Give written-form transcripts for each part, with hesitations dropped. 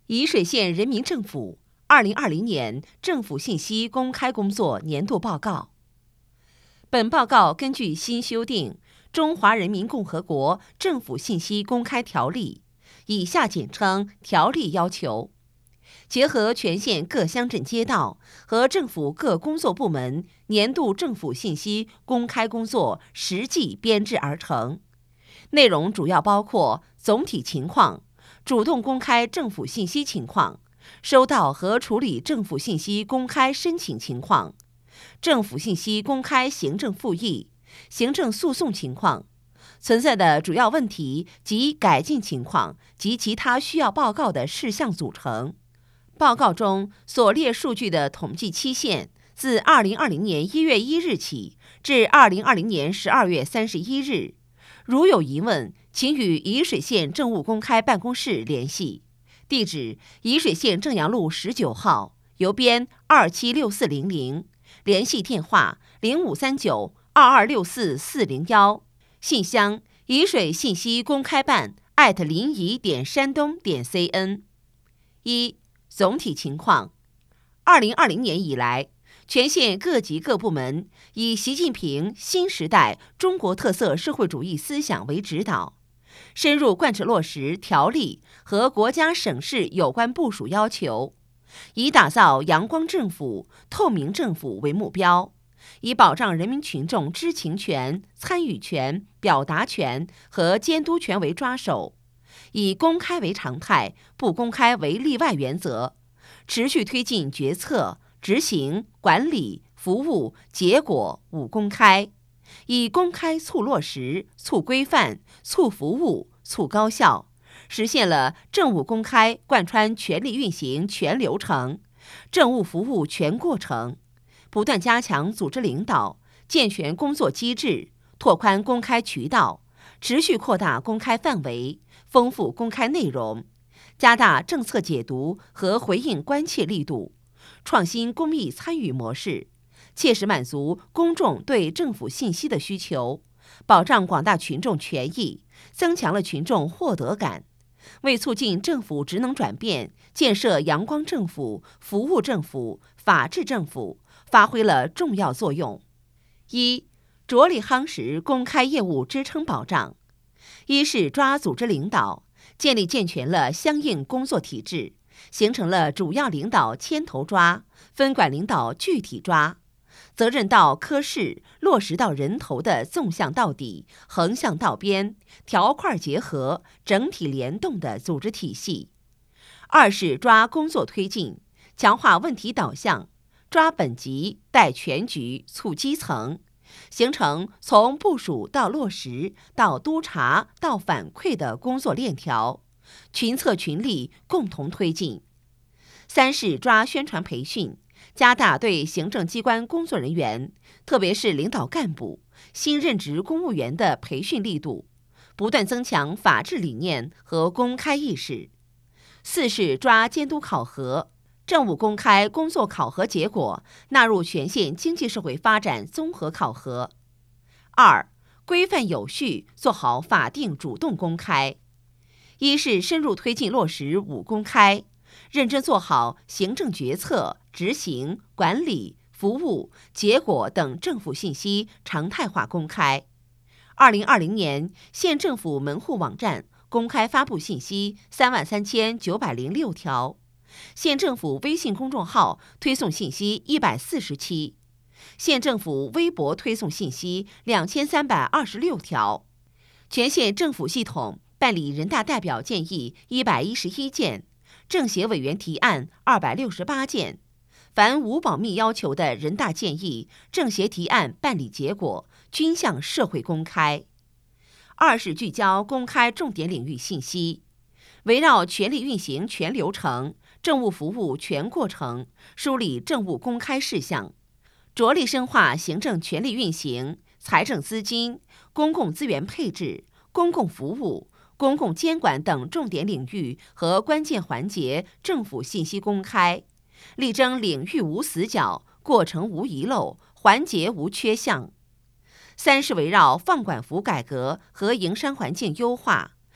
沂水县人民政府2020年政府信息公开工作年度报告。本报告根据新修订《中华人民共和国政府信息公开条例》（以下简称条例）要求，结合全县各乡镇街道和政府各工作部门年度政府信息公开工作实际编制而成。内容主要包括总体情况、主动公开政府信息情况、收到和处理政府信息公开申请情况、政府信息公开行政复议、行政诉讼情况、存在的主要问题及改进情况及其他需要报告的事项组成。报告中所列数据的统计期限自2020年1月1日起至2020年12月31日。如有疑问，请与沂水县政务公开办公室联系，地址：沂水县正阳路19号，邮编276400，联系电话0539226441，信箱：沂水信息公开办@临沂.山东.cn。总体情况：2020年以来，全县各级各部门以习近平新时代中国特色社会主义思想为指导，深入贯彻落实条例和国家省市有关部署要求，以打造阳光政府、透明政府为目标，以保障人民群众知情权、参与权、表达权和监督权为抓手，以公开为常态、不公开为例外原则，持续推进决策、执行、管理、服务、结果五公开，以公开促落实、促规范、促服务、促高效，实现了政务公开贯穿全力运行全流程、政务服务全过程，不断加强组织领导，健全工作机制，拓宽公开渠道，持续扩大公开范围，丰富公开内容，加大政策解读和回应关切力度，创新公益参与模式，切实满足公众对政府信息的需求，保障广大群众权益，增强了群众获得感，为促进政府职能转变、建设阳光政府、服务政府、法治政府发挥了重要作用。着力夯实公开业务支撑保障。一是抓组织领导，建立健全了相应工作体制，形成了主要领导牵头抓、分管领导具体抓、责任到科室、落实到人头的纵向到底、横向到边、条块结合、整体联动的组织体系。二是抓工作推进，强化问题导向，抓本级、带全局、促基层，形成从部署到落实到督查到反馈的工作链条，群策群力共同推进。三是抓宣传培训，加大对行政机关工作人员，特别是领导干部、新任职公务员的培训力度，不断增强法治理念和公开意识。四是抓监督考核，政务公开工作考核结果纳入全县经济社会发展综合考核。二、规范有序做好法定主动公开。一是深入推进落实五公开，认真做好行政决策、执行、管理、服务、结果等政府信息常态化公开。2020年，县政府门户网站公开发布信息33906条，县政府微信公众号推送信息140期，县政府微博推送信息2326条，全县政府系统办理人大代表建议111件，政协委员提案268件，凡无保密要求的人大建议、政协提案办理结果均向社会公开。二是聚焦公开重点领域信息，围绕全力运行全流程、政务服务全过程，梳理政务公开事项，着力深化行政权力运行、财政资金、公共资源配置、公共服务、公共监管等重点领域和关键环节政府信息公开，力争领域无死角、过程无遗漏、环节无缺项。三是围绕放管服改革和营商环境优化，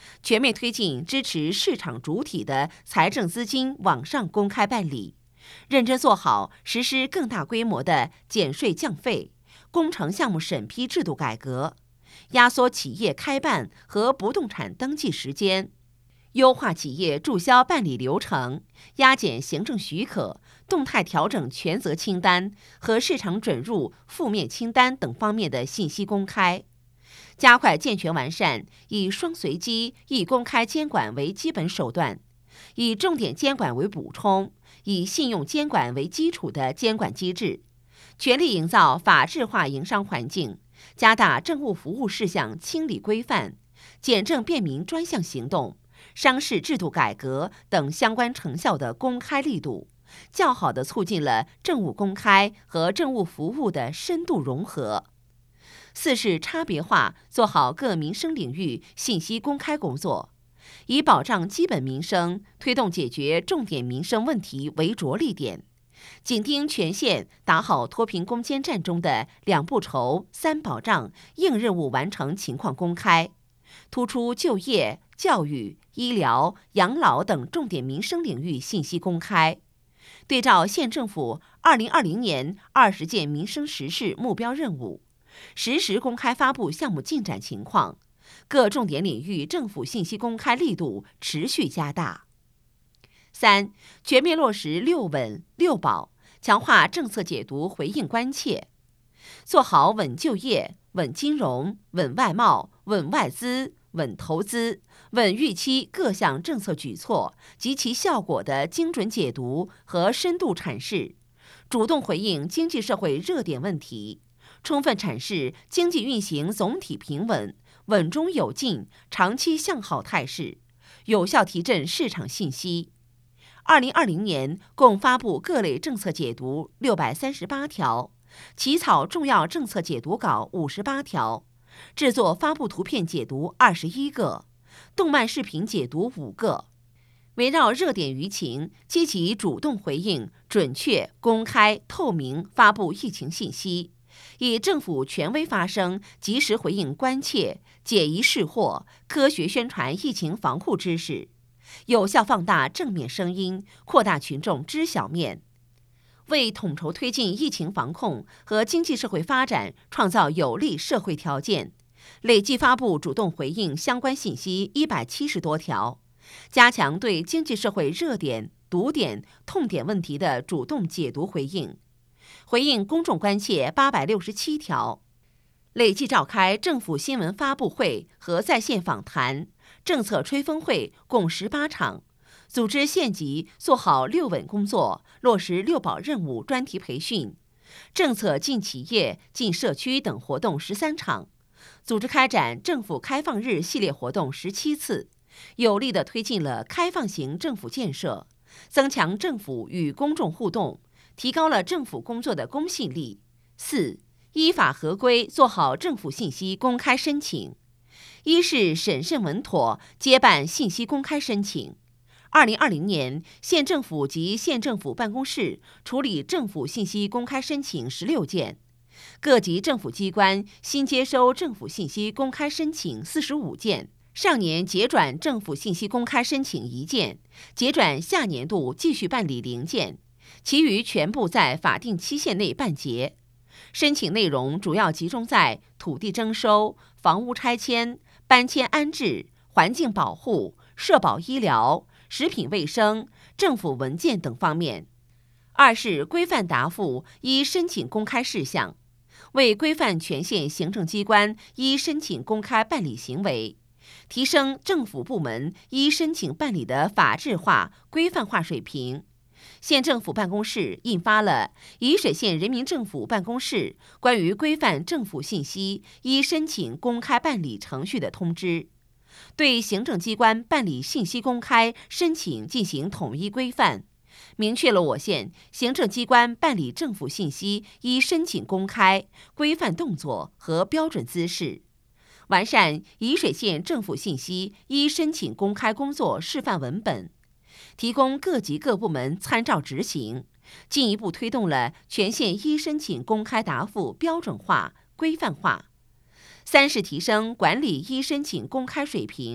全面推进支持市场主体的财政资金网上公开办理，认真做好实施更大规模的减税降费、工程项目审批制度改革，压缩企业开办和不动产登记时间，优化企业注销办理流程，压减行政许可、动态调整权责清单和市场准入负面清单等方面的信息公开，加快健全完善以双随机、一公开监管为基本手段，以重点监管为补充，以信用监管为基础的监管机制，全力营造法治化营商环境，加大政务服务事项清理规范、简政便民专项行动、商事制度改革等相关成效的公开力度，较好地促进了政务公开和政务服务的深度融合。四是差别化做好各民生领域信息公开工作，以保障基本民生、推动解决重点民生问题为着力点，紧盯全县打好脱贫攻坚战中的2不愁、3保障硬任务完成情况公开，突出就业、教育、医疗、养老等重点民生领域信息公开，对照县政府2020年20件民生实事目标任务，实时公开发布项目进展情况，各重点领域政府信息公开力度持续加大。3、全面落实6稳6保，强化政策解读回应关切，做好稳就业、稳金融、稳外贸、稳外资、稳投资、稳预期各项政策举措及其效果的精准解读和深度阐释，主动回应经济社会热点问题，充分阐释经济运行总体平稳、稳中有进、长期向好态势，有效提振市场信心。2020年共发布各类政策解读638条，起草重要政策解读稿58条，制作发布图片解读21个，动漫视频解读5个。围绕热点舆情，积极主动回应，准确、公开、透明发布疫情信息，以政府权威发声，及时回应关切，解疑释惑，科学宣传疫情防护知识，有效放大正面声音，扩大群众知晓面，为统筹推进疫情防控和经济社会发展创造有利社会条件，累计发布主动回应相关信息170多条，加强对经济社会热点、堵点、痛点问题的主动解读回应，回应公众关切867条，累计召开政府新闻发布会和在线访谈、政策吹风会共18场，组织县级做好6稳工作，落实6保任务专题培训，政策进企业、进社区等活动13场，组织开展政府开放日系列活动17次，有力地推进了开放型政府建设，增强政府与公众互动，提高了政府工作的公信力。4、依法合规做好政府信息公开申请。一是审慎稳妥接办信息公开申请。2020年，县政府及县政府办公室处理政府信息公开申请16件，各级政府机关新接收政府信息公开申请45件，上年结转政府信息公开申请1件，结转下年度继续办理0件，其余全部在法定期限内办结。申请内容主要集中在土地征收、房屋拆迁、搬迁安置、环境保护、社保医疗、食品卫生、政府文件等方面。2是规范答复依申请公开事项，为规范全县行政机关依申请公开办理行为，提升政府部门依申请办理的法治化、规范化水平，县政府办公室印发了《沂水县人民政府办公室关于规范政府信息依申请公开办理程序的通知》，对行政机关办理信息公开申请进行统一规范，明确了我县行政机关办理政府信息依申请公开规范动作和标准姿势，完善沂水县政府信息依申请公开工作示范文本，提供各级各部门参照执行，进一步推动了全县依申请公开答复标准化、规范化。3是提升管理依申请公开水平，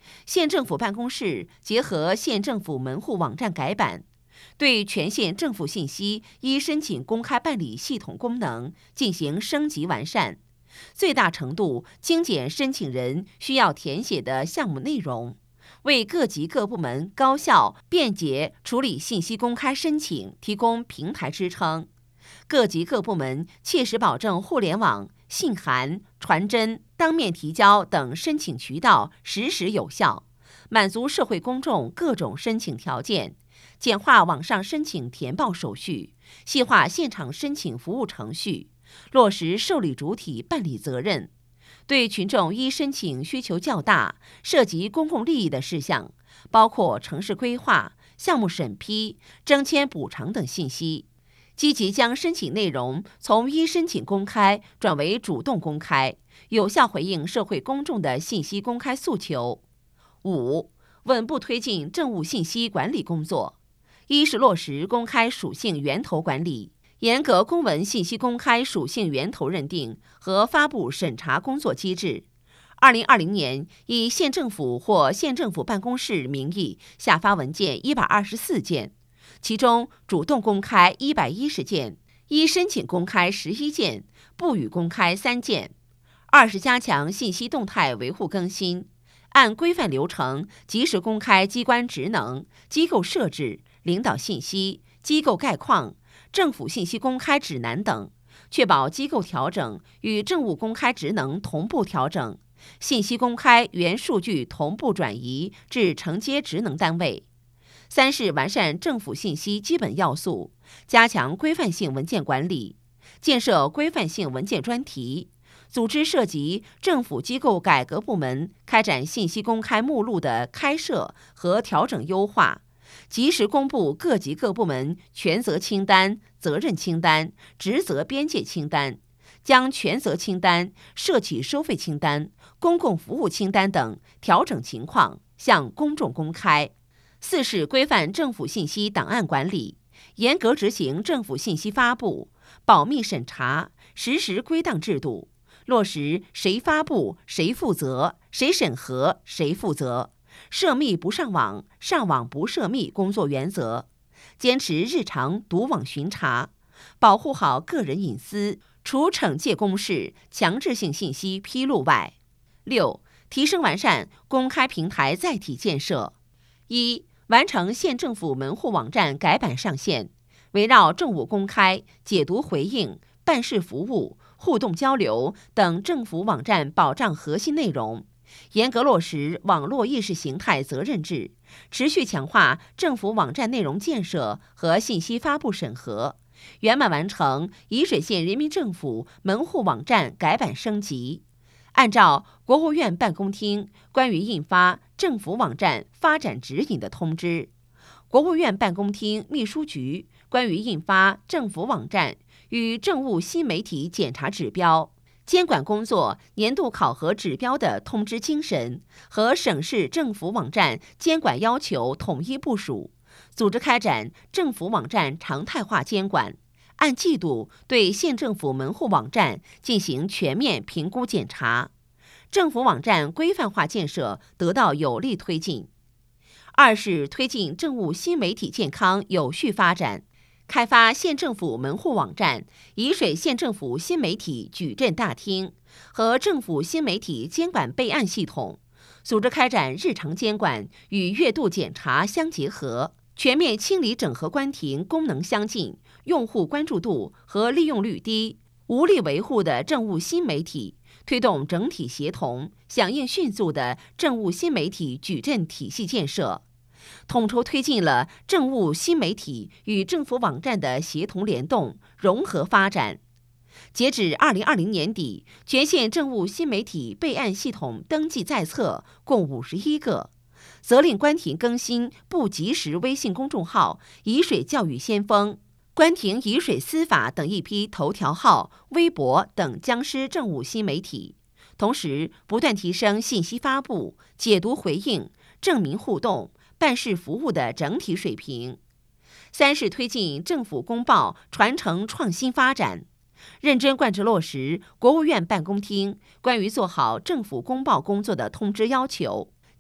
县政府办公室结合县政府门户网站改版，对全县政府信息申请公开办理系统功能进行升级完善，最大程度精简申请人需要填写的项目内容，为各级各部门高效便捷处理信息公开申请提供平台支撑。各级各部门切实保证互联网、信函、传真、当面提交等申请渠道实时有效，满足社会公众各种申请条件，简化网上申请填报手续，细化现场申请服务程序，落实受理主体办理责任。对群众申请需求较大、涉及公共利益的事项，包括城市规划、项目审批、征签补偿等信息，积极将申请内容从申请公开转为主动公开，有效回应社会公众的信息公开诉求。5. 稳步推进政务信息管理工作。一是落实公开属性源头管理，严格公文信息公开属性源头认定和发布审查工作机制。2020年，以县政府或县政府办公室名义下发文件124件，其中主动公开110件，申请公开11件，不予公开3件。2是加强信息动态维护更新，按规范流程及时公开机关职能、机构设置、领导信息、机构概况、政府信息公开指南等，确保机构调整与政务公开职能同步调整，信息公开原数据同步转移至承接职能单位。3是完善政府信息基本要素，加强规范性文件管理，建设规范性文件专题，组织涉及政府机构改革部门开展信息公开目录的开设和调整优化，及时公布各级各部门权责清单、责任清单、职责边界清单，将权责清单、涉企收费清单、公共服务清单等调整情况向公众公开。4是规范政府信息档案管理，严格执行政府信息发布、保密审查、实时归档制度，落实谁发布谁负责、谁审核谁负责、涉密不上网、上网不涉密工作原则，坚持日常堵网巡查，保护好个人隐私，除惩戒公示、强制性信息披露外。6. 提升完善公开平台载体建设。1. 完成县政府门户网站改版上线，围绕政务公开、解读回应、办事服务、互动交流等政府网站保障核心内容，严格落实网络意识形态责任制，持续强化政府网站内容建设和信息发布审核，圆满完成沂水县人民政府门户网站改版升级。按照国务院办公厅关于印发政府网站发展指引的通知，国务院办公厅秘书局关于印发政府网站与政务新媒体检查指标、监管工作年度考核指标的通知精神和省市政府网站监管要求统一部署，组织开展政府网站常态化监管，按季度对县政府门户网站进行全面评估检查，政府网站规范化建设得到有力推进。2是推进政务新媒体健康有序发展，开发县政府门户网站、沂水县政府新媒体矩阵大厅和政府新媒体监管备案系统，组织开展日常监管与月度检查相结合，全面清理整合关停功能相近、用户关注度和利用率低、无力维护的政务新媒体，推动整体协同、响应迅速的政务新媒体矩阵体系建设，统筹推进了政务新媒体与政府网站的协同联动、融合发展。截止2020年底，全县政务新媒体备案系统登记在册共51个，责令关停更新不及时微信公众号沂水教育先锋、关停沂水司法等一批头条号、微博等僵尸政务新媒体，同时不断提升信息发布、解读回应、证明互动、办事服务的整体水平。3是推进政府公报传承创新发展，认真贯彻落实国务院办公厅关于做好政府公报工作的通知要求，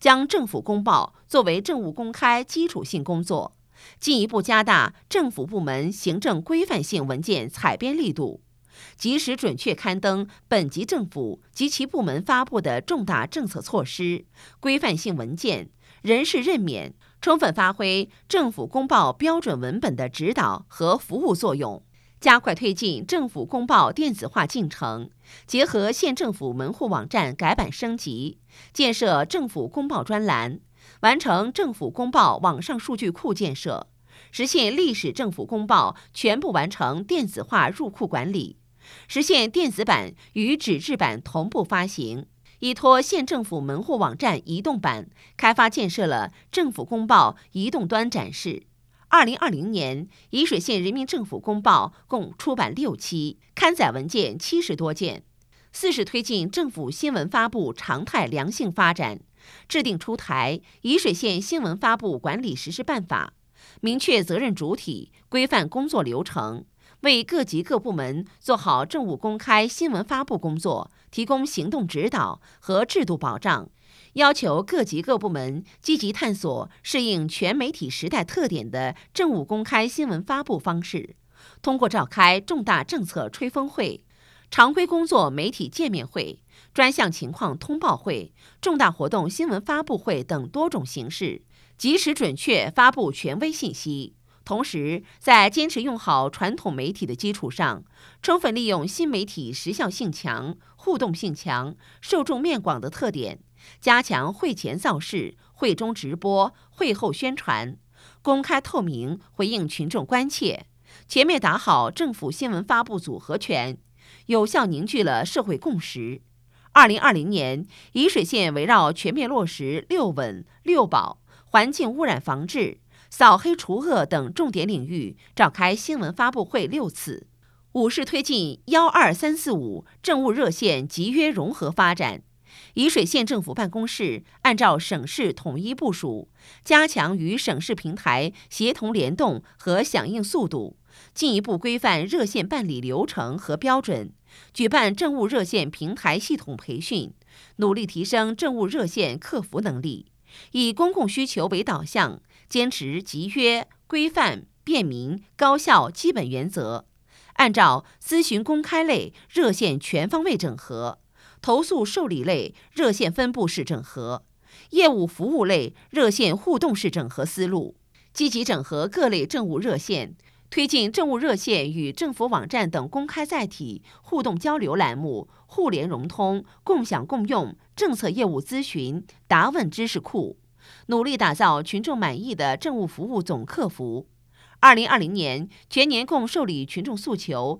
将政府公报作为政务公开基础性工作，进一步加大政府部门行政规范性文件采编力度，及时准确刊登本级政府及其部门发布的重大政策措施、规范性文件、人事任免，充分发挥政府公报标准文本的指导和服务作用。加快推进政府公报电子化进程，结合县政府门户网站改版升级，建设政府公报专栏，完成政府公报网上数据库建设，实现历史政府公报全部完成电子化入库管理，实现电子版与纸质版同步发行。依托县政府门户网站移动版，开发建设了政府公报移动端展示。2020年，沂水县人民政府公报共出版6期，刊载文件70多件。4是推进政府新闻发布常态良性发展，制定出台《沂水县新闻发布管理实施办法》，明确责任主体，规范工作流程，为各级各部门做好政务公开新闻发布工作提供行动指导和制度保障。要求各级各部门积极探索适应全媒体时代特点的政务公开新闻发布方式，通过召开重大政策吹风会、常规工作媒体见面会、专项情况通报会、重大活动新闻发布会等多种形式，及时准确发布权威信息。同时，在坚持用好传统媒体的基础上，充分利用新媒体时效性强、互动性强、受众面广的特点，加强会前造势、会中直播、会后宣传，公开透明回应群众关切，全面打好政府新闻发布组合拳，有效凝聚了社会共识。2020年，沂水县围绕全面落实6稳、6保、环境污染防治、扫黑除恶等重点领域，召开新闻发布会6次。5是推进12345政务热线集约融合发展。沂水县政府办公室按照省市统一部署，加强与省市平台协同联动和响应速度，进一步规范热线办理流程和标准，举办政务热线平台系统培训，努力提升政务热线客服能力，以公共需求为导向，坚持集约、规范、便民、高效基本原则，按照咨询公开类热线全方位整合，投诉受理类热线分布式整合，业务服务类热线互动式整合思路，积极整合各类政务热线，推进政务热线与政府网站等公开载体互动交流栏目互联融通、共享共用政策业务咨询答问知识库，努力打造群众满意的政务服务总客服。2020年全年共受理群众诉求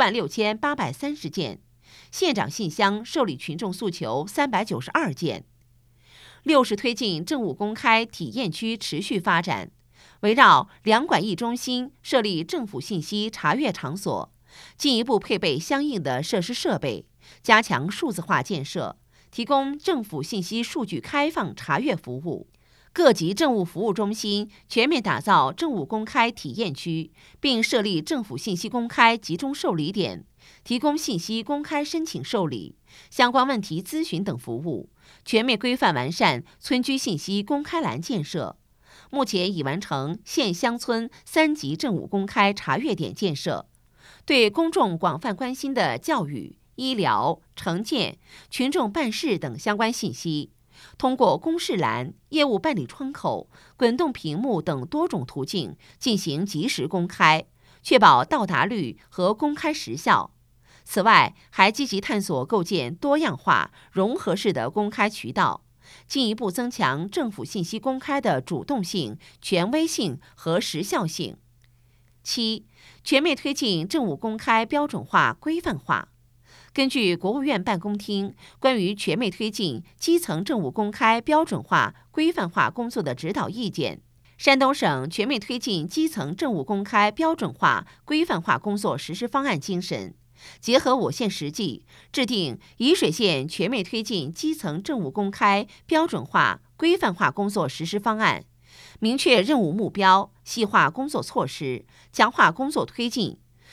76830件，县长信箱受理群众诉求392件。6是推进政务公开体验区持续发展，围绕两管一中心设立政府信息查阅场所，进一步配备相应的设施设备，加强数字化建设，提供政府信息数据开放查阅服务。各级政务服务中心全面打造政务公开体验区，并设立政府信息公开集中受理点，提供信息公开申请受理、相关问题咨询等服务，全面规范完善村居信息公开栏建设。目前已完成县乡村3级政务公开查阅点建设，对公众广泛关心的教育、医疗、城建、群众办事等相关信息，通过公示栏、业务办理窗口、滚动屏幕等多种途径进行及时公开，确保到达率和公开时效。此外，还积极探索构建多样化、融合式的公开渠道，进一步增强政府信息公开的主动性、权威性和时效性。7、全面推进政务公开标准化、规范化。根据国务院办公厅关于全面推进基层政务公开标准化、规范化工作的指导意见，山东省全面推进基层政务公开标准化、规范化工作实施方案精神，结合我县实际，制定沂水县全面推进基层政务公开标准化、规范化工作实施方案，明确任务目标，细化工作措施，强化工作推进，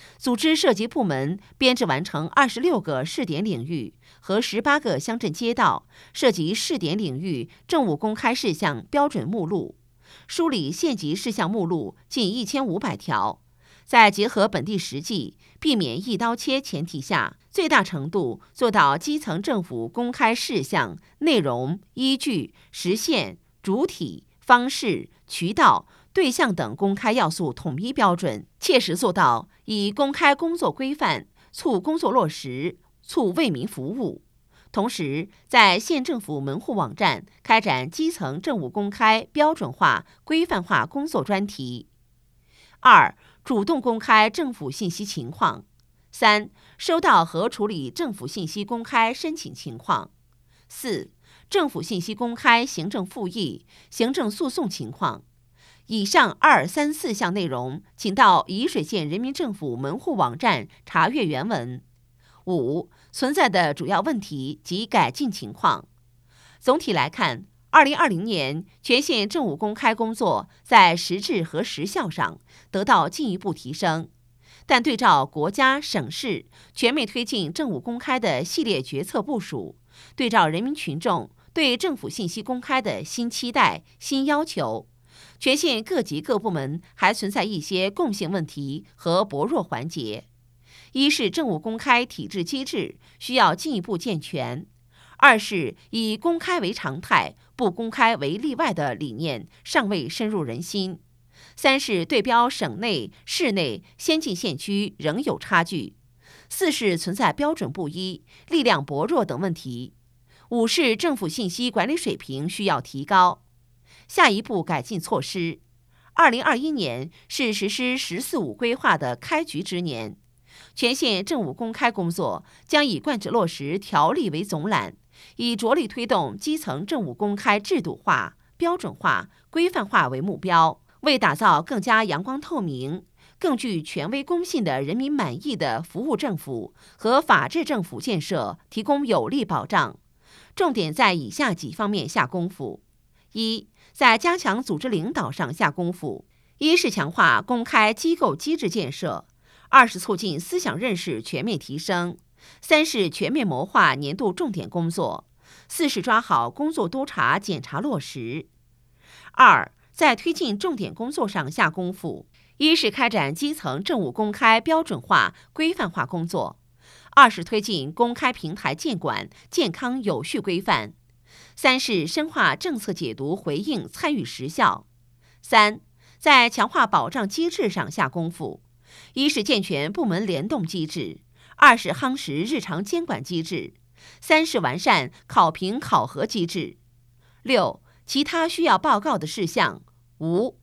组织涉及部门编制完成26个试点领域和18个乡镇街道涉及试点领域政务公开事项标准目录，梳理县级事项目录近1500条，在结合本地实际、避免一刀切前提下，最大程度做到基层政府公开事项内容、依据、实现、主体、方式、渠道、对象等公开要素统一标准，切实做到以公开工作规范促工作落实，促为民服务。同时，在县政府门户网站开展基层政务公开标准化、规范化工作专题。2、主动公开政府信息情况。3、收到和处理政府信息公开申请情况。4、政府信息公开行政复议、行政诉讼情况。以上2、3、4项内容，请到沂水县人民政府门户网站查阅原文。5、存在的主要问题及改进情况。总体来看，2020年全县政务公开工作在实质和实效上得到进一步提升，但对照国家、省市全面推进政务公开的系列决策部署，对照人民群众对政府信息公开的新期待、新要求，全县各级各部门还存在一些共性问题和薄弱环节。一是政务公开体制机制需要进一步健全；二是以公开为常态、不公开为例外的理念尚未深入人心；三是对标省内、市内先进县区仍有差距；四是存在标准不一、力量薄弱等问题；五是政府信息管理水平需要提高。下一步改进措施：2021年是实施“十四五”规划的开局之年。全县政务公开工作将以贯彻落实条例为总揽，以着力推动基层政务公开制度化、标准化、规范化为目标，为打造更加阳光透明、更具权威公信的人民满意的服务政府和法治政府建设提供有力保障。重点在以下几方面下功夫：一，在加强组织领导上下功夫。一是强化公开机构机制建设；二是促进思想认识全面提升；三是全面谋划年度重点工作；四是抓好工作督查检查落实。二，在推进重点工作上下功夫。一是开展基层政务公开标准化、规范化工作；二是推进公开平台监管健康有序规范；三是深化政策解读回应参与实效。三，在强化保障机制上下功夫。一是健全部门联动机制；二是夯实日常监管机制；三是完善考评考核机制。六，其他需要报告的事项：无